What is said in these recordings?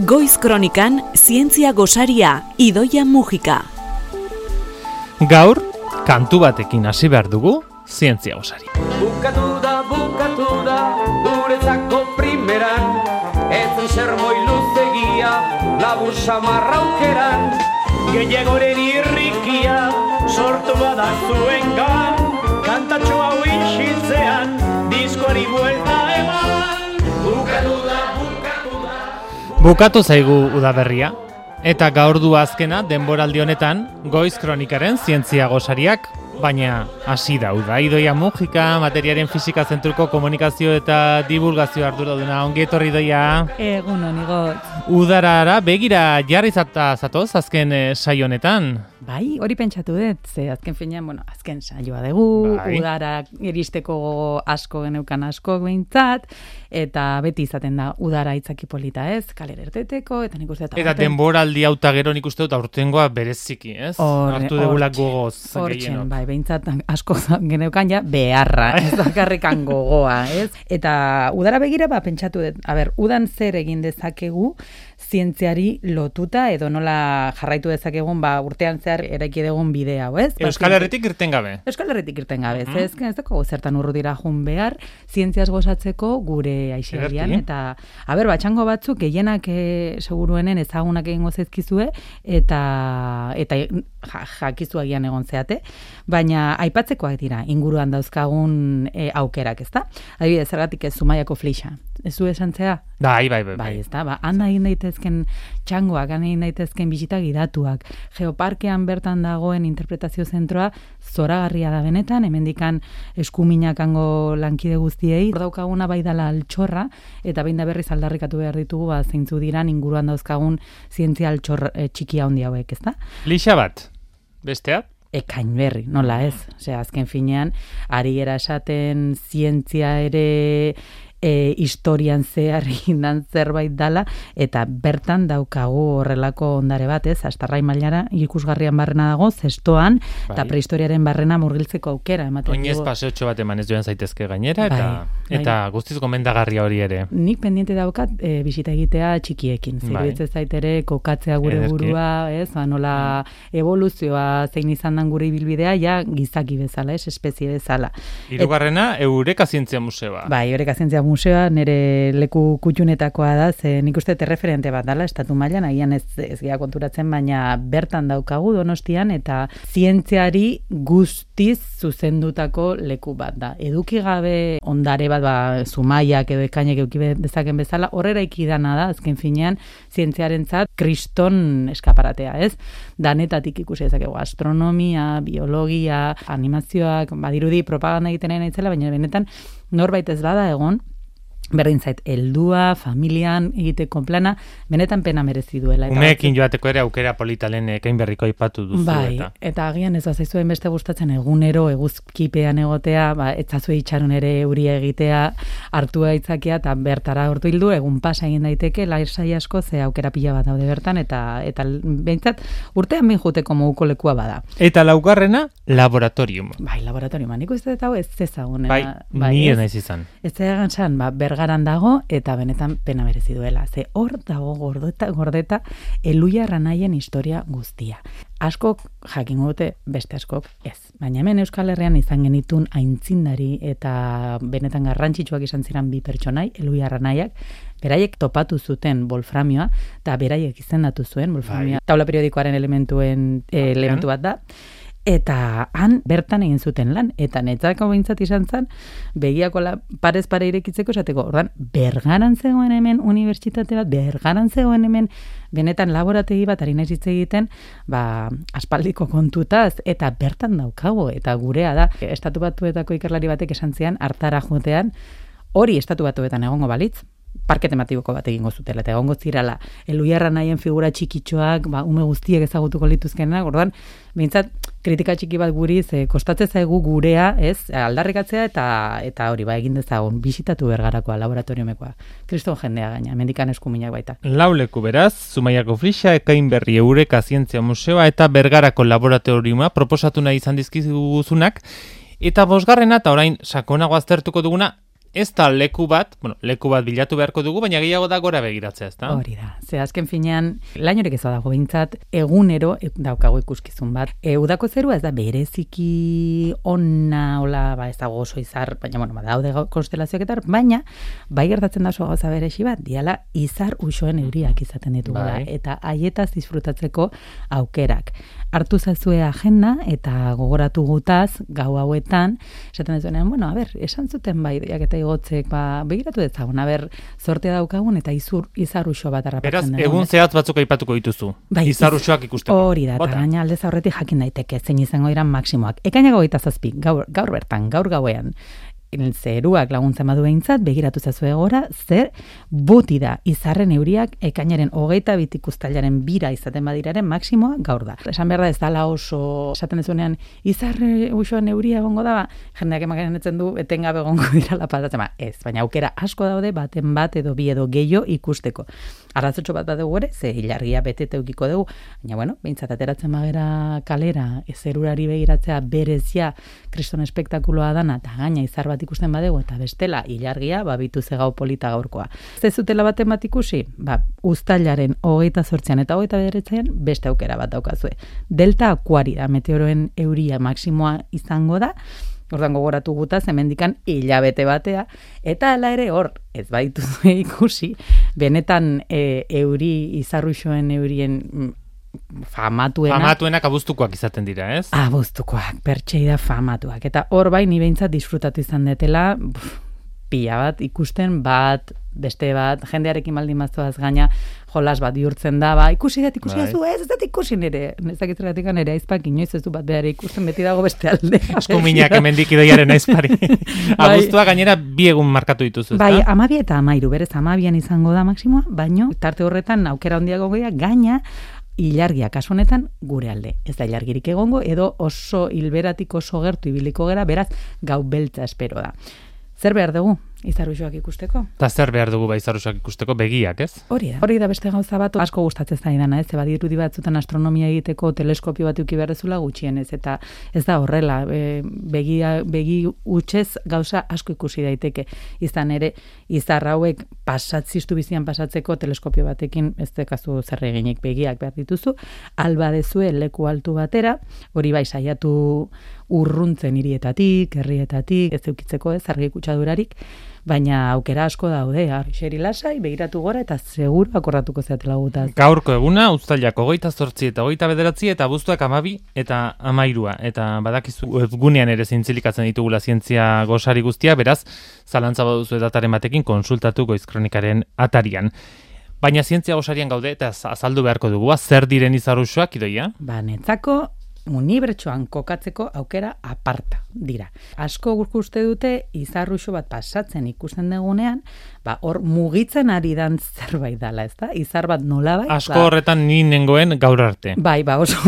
Goiz Kronikan, zientzia gosaria, Idoia Mujika. Gaur, kantu batekin hasi behar dugu, zientzia gosaria. Bukatu da, guretzako primeran, etzen sermoi luzegia, labur samarra aukeran, gehiagoren irrikia, sortu bada zuengan, kantatxo hau itxitzean, diskoari buelta eman. Bukatu zaigu udaberria, eta gaur du azkena denboraldi honetan Goiz Kronikaren zientzia gosariak, baina hasi da uda. Idoia Mujika, materiaren fisika zentruko komunikazio eta divulgazio arduraduna. Ongi etorri Idoia. Egun onigot. Udarara begira jarri zatoz azken saio honetan. Bai, hori pentsatu dut, ze azken finean, azken saioa dugu, bai. Udara iristeko asko geneukan asko behintzat, eta beti izaten da udara itzaki polita ez, kalera erteteko, eta nik uste dut... Eta denboraldi hauta gero nik uste dut aurtengoa bereziki, ez? Hartu degulak gogoz. Hortxen, bai, behintzat asko geneukan ja beharra, ez dakarrekan gogoa, ez? Eta udara begira, pentsatu dut, udan zer egin dezakegu, zientziari lotuta, edo nola jarraitu dezakegun, urtean zehar eraiki dugun bide hau, ez? Euskal Herritik irten gabe. Euskal Herritik irten gabe, ez dago zertan urrutira jun behar, zientziaz gozatzeko gure aixialdian, eta, batxango batzuk, gehienak seguruenen ezagunak egingo zaizkizue, eta jakizu agian egon zeate, baina aipatzekoak dira, inguruan dauzkagun aukerak, ez da? Adibidez, zergatik ez Zumaiako flixa. Ez du esan zea? Bai. Ez da, handa egin daitezken txangoak, handa egin daitezken bisita gidatuak. Geoparkean bertan dagoen interpretazio zentroa zoragarria da benetan, hemendikan eskuminak hango lankide guztiei. Hor daukaguna bai dala altxorra, eta behin da berriz aldarrikatu behar ditugu, zeintzu diran inguruan dauzkagun zientzia altxor txikia handi hauek, ez da? Lixa bat, bestea? Ekain berri, nola ez? Osea, azken finean, ari gera esaten zientzia ere... historian zehar indan zerbait dala, eta bertan daukagu horrelako ondare bat, ez? Astarrai mailara ikusgarrian barrena dago, zestoan, eta prehistoriaren barrena murgiltzeko aukera. Oinez paseotxo bat emanez joan zaitezke gainera, eta guztiz gomendagarria hori ere. Nik pendiente daukat bisita egitea txikiekin. Ziruditze zaitere kokatzea gure burua, ez? Nola evoluzioa zein izan dan gure ibilbidea, ja gizaki bezala, ez? Espezie bezala. Hirugarrena, Eureka Zientzia Museoa. Bai, Eureka Zientzia Museoa nire leku kutxunetakoa da, ze nik uste referente bat dala, estatu mailan, agian ez gea konturatzen, baina bertan daukagu Donostian, eta zientziari guztiz zuzendutako leku bat da. Eduki gabe ondare bat, Zumaiak edo Ekainek eduki dezaken bezala, horrera ikidana da, azken finean, zientziarentzat kriston eskaparatea, ez? Danetatik ikusi dezakegu astronomia, biologia, animazioak, badirudi propaganda egiten nahi baina benetan norbait ez bada egon, berdin zait, heldua, familian egiteko plana, benetan pena merezi duela. Umeekin joateko ere aukera polita lehen ekain berriko aipatu duzu. Bai, eta agian ez bazaizuen beste gustatzen egunero, eguzkipean egotea, etzazue itxaron ere euria egitea, hartua itzakia, eta bertara hortu hildu, egun pasa egin daiteke, laisai asko, ze aukera pila bat daude bertan, eta behintzat, urtean bin juteko moguko lekua bada. Eta laugarrena, laboratorium. Bai, laboratoriuma, nik uste dut hau ez ezagun. Bai, nire naiz izan. Ez egan zan, Bergaran dago, eta benetan pena merezi duela. Ze hor dago gordeta Eluia Aranaien historia guztia. Askok jakingo dute, beste askok ez. Baina hemen Euskal Herrian izan genitun aintzindari eta benetan garrantzitsuak izan ziren bi pertsonai, Eluia Aranaiak, beraiek topatu zuten wolframioa, eta beraiek izendatu zuen wolframioa. Taula periodikoaren elementu bat da. Eta han bertan egin zuten lan, eta netzako behintzat izan zen, begiako parez pare irekitzeko esateko, ordan, Bergaran zegoen hemen unibertsitate bat, Bergaran zegoen hemen benetan laborategi bat ari naiz hitz egiten, aspaldiko kontutaz, eta bertan daukago, eta gurea da, Estatu Batuetako ikerlari batek esan zian, hartara jotean, hori Estatu Batuetan egongo balitz, parke tematiko bat egingo zutela, eta egongo zirala, Eluia Aranairen figura txikitxoak, ume guztiek ezagutuko lituzkenak, orduan, behintzat, kritika txiki bat guri, kostatzen zaigu gurea, ez, aldarrikatzea, eta hori, egin dezagun, bisitatu Bergarakoa, laboratoriomekoa. Kriston jendea gaina, mendikan eskuminak baita. Lauleku beraz, Zumaiako flixa, Ekain berri Eureka Zientzia Museoa, eta Bergarako laboratoriuma proposatu nahi izan dizkizuguzunak, eta bosgarrena, eta orain sakonago aztertuko duguna, ez da leku bat bilatu beharko dugu, baina gehiago da gora begiratzea, ezta? Hori da. Ze azken finean, lainorik ez dago behintzat, egunero daukago ikuskizun bat. Udako zerua ez da bereziki ona, hola, ez dago oso izar, baina, daude konstelazioak eta, baina, bai gertatzen da oso gauza beresi bat, diala izar usoen euriak izaten ditugula, eta haietaz disfrutatzeko aukerak. Hartu zazue agenda eta gogoratu gutaz, gau hauetan, esaten dezuenean, esan zuten bai, eta igotzek, begiratu dezagun, zortea daukagun eta izar uso bat harrapatzen dugu. Beraz, egun zehatz batzuk aipatuko dituzu, izar usoak ikusteko. Hori da, eta gaina aldez aurretik jakin daiteke, zein izango dira maksimoak. Ekainako 27, gaur bertan, gaur gauean, zeruak laguntzen badu behintzat, begiratu zazue gora, zer buti da izarren euriak ekainaren 22 uztailaren 2 izaten badiraren maksimoa gaur da. Esan behar da ez dala oso, esaten dezunean, izarre usoan euria egongo da, jendeak emakenetzen du, etengabe egongo dira lapazatzen, ez, baina aukera asko daude, baten bat edo bi edo gehiago ikusteko. Arrazotxo bat dugu ere, ze ilargia betete eukiko dugu, baina behintzat ateratzen bagera kalera, zerurari begiratzea berezia kriston espektakuloa dana, eta gaina izar bat ikusten badegu, eta bestela ilargia, bitu zegau polita gaurkoa. Ez zutela baten bat ikusi, uztailaren 28an eta 29an beste aukera bat daukazue. Delta Aquarida meteoroen euria maksimoa izango da, ordan gogoratu gutaz, hemendikan hilabete batea, eta hala ere hor, ez baditu ikusi, benetan izarruxoen eurien famatuenak abuztukoak izaten dira, ez? Abuztukoak, pertsei da famatuak. Eta hor bai, ni behintzat disfrutatu izan detela, pila bat, ikusten bat, beste bat, jendearekin baldin maztuaz gaina, jolas bat bihurtzen da, ikusi dat, ez dat ikusi nire, ez dakitzeratik nire aizpak, inoiz ez du bat behar ikusten, beti dago beste alde. Asko minak emendik idoiaren aizpari. Abuztua gainera 2 egun markatu dituzu, ez da? Bai, 12 eta 13, berez 12an izango da maksimoa, baino, tarte horretan aukera handiago goia, gaina, ilargia kasu honetan gure alde. Ez da ilargirik egongo, edo oso hilberatik oso gertu ibiliko gera, beraz, gau beltza espero da. Zer behar dugu izarruxoak ikusteko? Eta zer behar dugu izarruxoak ikusteko begiak, ez? Hori da beste gauza bat asko gustatzen zaidana, ez? Badirudi batzutan astronomia egiteko teleskopio bat eduki behar dezula gutxienez, eta ez da horrela, begi hutsez gauza asko ikusi daiteke. Izan ere, izar hauek ziztu bizian pasatzeko teleskopio batekin ez dekazu zer eginik begiak behar dituzu, alba dezue leku altu batera, hori bai saiatu urruntzen hirietatik, herrietatik, ez eukitzeko ez, argi kutsadurarik, baina aukera asko daude, xeri lasai, begiratu gora eta seguru akordatuko zeatela gutaz. Gaurko eguna, uztailak 28 eta 29 eta abuztuak 12 eta 13, eta badakizu webgunean ere zintzilikatzen ditugula zientzia gosari guztia, beraz, zalantza baduzu dataren batekin konsultatu Goizkronikaren atarian. Baina zientzia gosarian gaude eta azaldu beharko dugu, zer diren izarruxoak, Idoia? Netzako unibertsoan kokatzeko aukera aparta dira. Asko uste dute izarruxo bat pasatzen ikusten dugunean, hor mugitzen ari dan zerbait dala, ez da? Izar bat nolabait. Asko horretan ni nengoen gaur arte. Bai,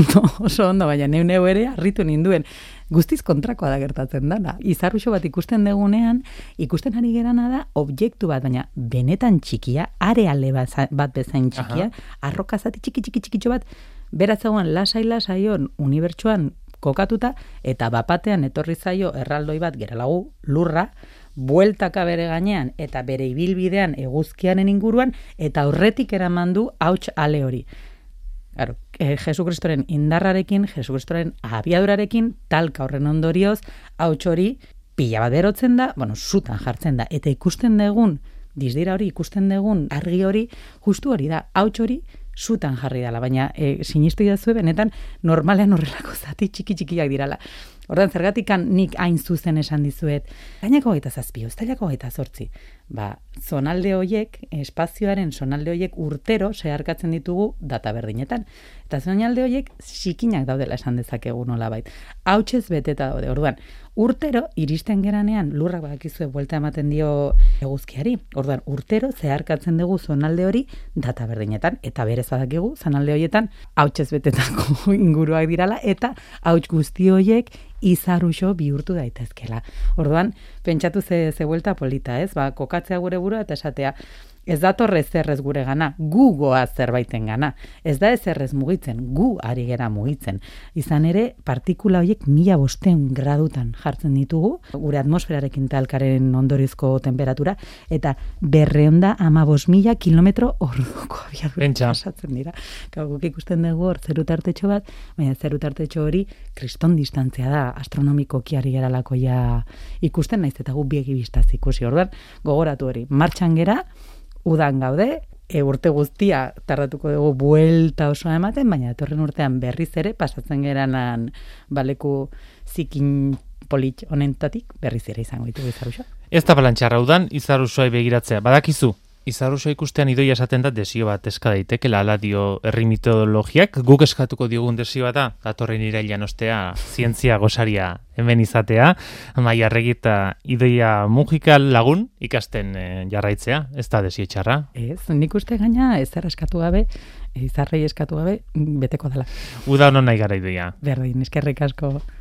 oso ondo, baina neu ere harritu ninduen. Guztiz kontrakoa da gertatzen dana. Izarruxo bat ikusten dugunean, ikusten ari gerana da objektu bat, baina benetan txikia, areale bat bezain txikia, arrokazati txiki bat, beratzagoan lasai-lasaion unibertsuan kokatuta, eta bapatean etorri zaio erraldoi bat geralagu lurra, bueltaka bere gainean, eta bere ibilbidean eguzkiaren inguruan, eta aurretik eraman du hauts ale hori. Claro, Jesukristoren indarrarekin, Jesukristoren abiadurarekin, talka horren ondorioz, hauts hori pila bat berotzen da, sutan jartzen da, eta ikusten dugun, dizdira hori, ikusten dugun argi hori, justu hori da, hauts hori, sutan jarri dela, baina sinistu idazue benetan normalean horrelako zati txiki-txikiak dirala. Ordan zergatikan nik hain zuzen esan dizuet, gainako 27, uztailako 28. Zonalde horiek, espazioaren zonalde horiek urtero zeharkatzen ditugu data berdinetan. Eta zonalde horiek zikinak daudela esan dezakegu nolabait. Hautsez beteta daude. Orduan, urtero iristen geranean lurrak badakizue buelta ematen dio eguzkiari. Orduan, urtero zeharkatzen dugu zonalde hori data berdinetan. Eta berez badakigu, zonalde horietan hautsez betetako inguruak dirala, eta hauts guzti horiek izarruxo bihurtu daitezkela. Orduan, pentsatu ze buelta polita, ez? Kokatzea gure burua eta esatea, Ez dator ezerrez gure gana, gu goaz zerbaiten gana. Ez da ezerrez mugitzen, gu ari gera mugitzen. Izan ere, partikula horiek 1500 gradutan jartzen ditugu, gure atmosferarekin talkaren ondorizko temperatura, eta 215.000 kilometro orduko abiadura pasatzen dira. Guk ikusten dugu hor zerutartetxo bat, baina zerutartetxo hori kriston distantzia da, astronomikoki ari geralako ja ikusten, naiz eta gu biegi bistaz ikusi. Orduan, gogoratu hori, martxan gera, udan gaude, urte guztia tardatuko dugu buelta osoa ematen, baina etorren urtean berriz ere pasatzen geranan baleku zikin polit honentatik berriz ere izango ditugu Izarusoa. Ez da balantxarra udan Izarusoa begiratzea. Badakizu, Izarusoa ikustean idoia esaten da desio bat eska daitekela, ala dio herri mitologiak, guk eskatuko diogun desioa da, datorren irailean ostea zientzia gosaria hemen izatea, Amaia Arregi eta Idoia Mujika lagun ikasten jarraitzea, ez da desio txarra? Ez, nik uste gaina ezer eskatu gabe, izarrei eskatu gabe, beteko dela. Uda honon nahi gara Idoia. Berdin, eskerrik asko.